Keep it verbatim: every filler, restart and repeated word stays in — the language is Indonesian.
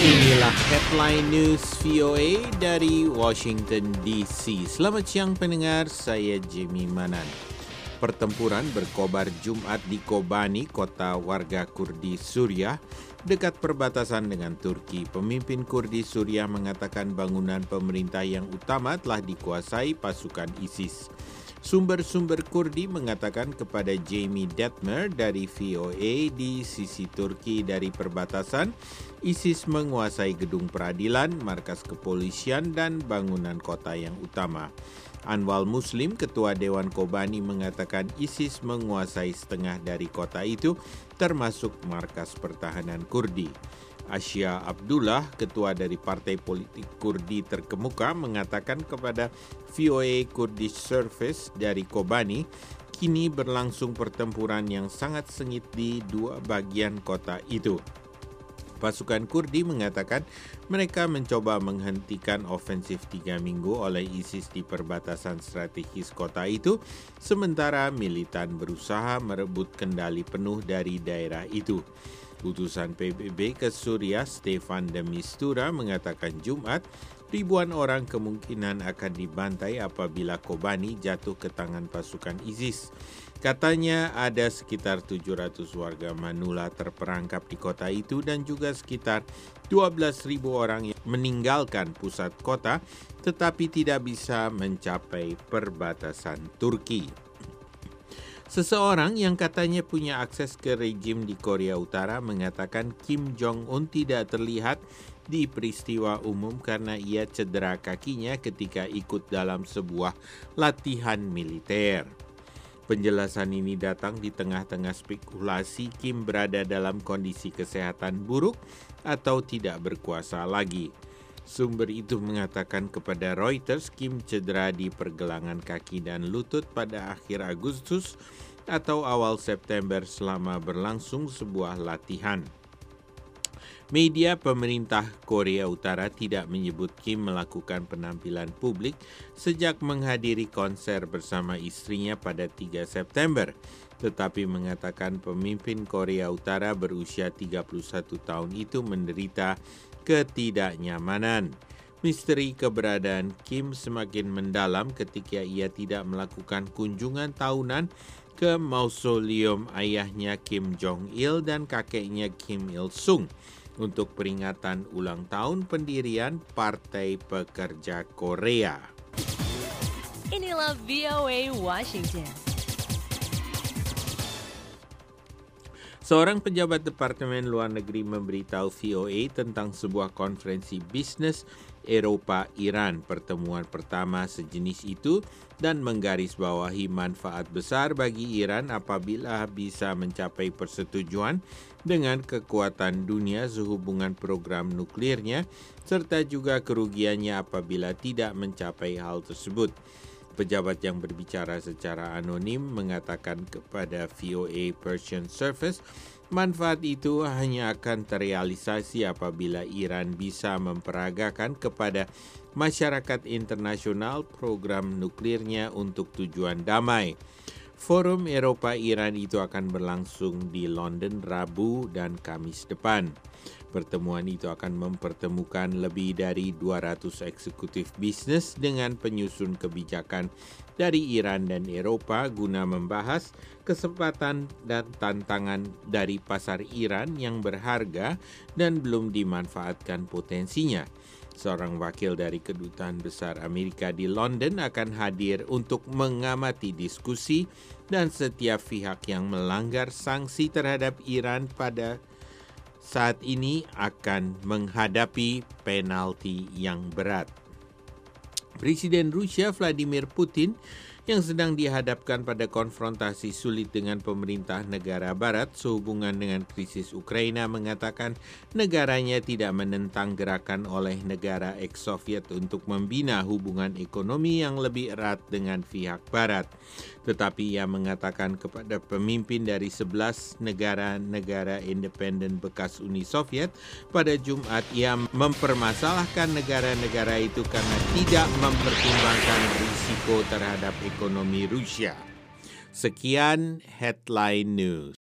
Inilah headline news V O A dari Washington D C. Selamat siang pendengar, saya Jimmy Manan. Pertempuran berkobar Jumat di Kobani, kota warga Kurdi Suriah, dekat perbatasan dengan Turki. Pemimpin Kurdi Suriah mengatakan bangunan pemerintah yang utama telah dikuasai pasukan ISIS. Sumber-sumber Kurdi mengatakan kepada Jamie Detmer dari V O A di sisi Turki dari perbatasan, ISIS menguasai gedung peradilan, markas kepolisian, dan bangunan kota yang utama. Anwar Muslim, ketua Dewan Kobani, mengatakan ISIS menguasai setengah dari kota itu, termasuk markas pertahanan Kurdi. Asya Abdullah, ketua dari Partai Politik Kurdi terkemuka, mengatakan kepada V O A Kurdish Service dari Kobani, kini berlangsung pertempuran yang sangat sengit di dua bagian kota itu. Pasukan Kurdi mengatakan mereka mencoba menghentikan ofensif tiga minggu oleh ISIS di perbatasan strategis kota itu, sementara militan berusaha merebut kendali penuh dari daerah itu. Utusan P B B ke Suriah, Stefan de Mistura, mengatakan Jumat, ribuan orang kemungkinan akan dibantai apabila Kobani jatuh ke tangan pasukan ISIS. Katanya ada sekitar tujuh ratus warga Manula terperangkap di kota itu dan juga sekitar dua belas ribu orang yang meninggalkan pusat kota tetapi tidak bisa mencapai perbatasan Turki. Seseorang yang katanya punya akses ke rejim di Korea Utara mengatakan Kim Jong-un tidak terlihat di peristiwa umum karena ia cedera kakinya ketika ikut dalam sebuah latihan militer. Penjelasan ini datang di tengah-tengah spekulasi Kim berada dalam kondisi kesehatan buruk atau tidak berkuasa lagi. Sumber itu mengatakan kepada Reuters Kim cedera di pergelangan kaki dan lutut pada akhir Agustus atau awal September selama berlangsung sebuah latihan. Media pemerintah Korea Utara tidak menyebut Kim melakukan penampilan publik sejak menghadiri konser bersama istrinya pada tiga September, tetapi mengatakan pemimpin Korea Utara berusia tiga puluh satu tahun itu menderita ketidaknyamanan. Misteri keberadaan Kim semakin mendalam ketika ia tidak melakukan kunjungan tahunan ke mausoleum ayahnya Kim Jong-il dan kakeknya Kim Il-sung untuk peringatan ulang tahun pendirian Partai Pekerja Korea. Inilah V O A Washington. Seorang pejabat Departemen Luar Negeri memberitahu V O A tentang sebuah konferensi bisnis Eropa-Iran, pertemuan pertama sejenis itu, dan menggarisbawahi manfaat besar bagi Iran apabila bisa mencapai persetujuan dengan kekuatan dunia sehubungan program nuklirnya, serta juga kerugiannya apabila tidak mencapai hal tersebut. Pejabat yang berbicara secara anonim mengatakan kepada V O A Persian Service, manfaat itu hanya akan terrealisasi apabila Iran bisa memperagakan kepada masyarakat internasional program nuklirnya untuk tujuan damai. Forum Eropa-Iran itu akan berlangsung di London Rabu dan Kamis depan. Pertemuan itu akan mempertemukan lebih dari dua ratus eksekutif bisnis dengan penyusun kebijakan dari Iran dan Eropa guna membahas kesempatan dan tantangan dari pasar Iran yang berharga dan belum dimanfaatkan potensinya. Seorang wakil dari Kedutaan Besar Amerika di London akan hadir untuk mengamati diskusi dan setiap pihak yang melanggar sanksi terhadap Iran pada saat ini akan menghadapi penalti yang berat. Presiden Rusia Vladimir Putin yang sedang dihadapkan pada konfrontasi sulit dengan pemerintah negara barat sehubungan dengan krisis Ukraina mengatakan negaranya tidak menentang gerakan oleh negara ex-Soviet untuk membina hubungan ekonomi yang lebih erat dengan pihak barat. Tetapi ia mengatakan kepada pemimpin dari sebelas negara-negara independen bekas Uni Soviet pada Jumat ia mempermasalahkan negara-negara itu karena tidak mempertimbangkan risiko terhadap ekonomi Rusia. Sekian Headline News.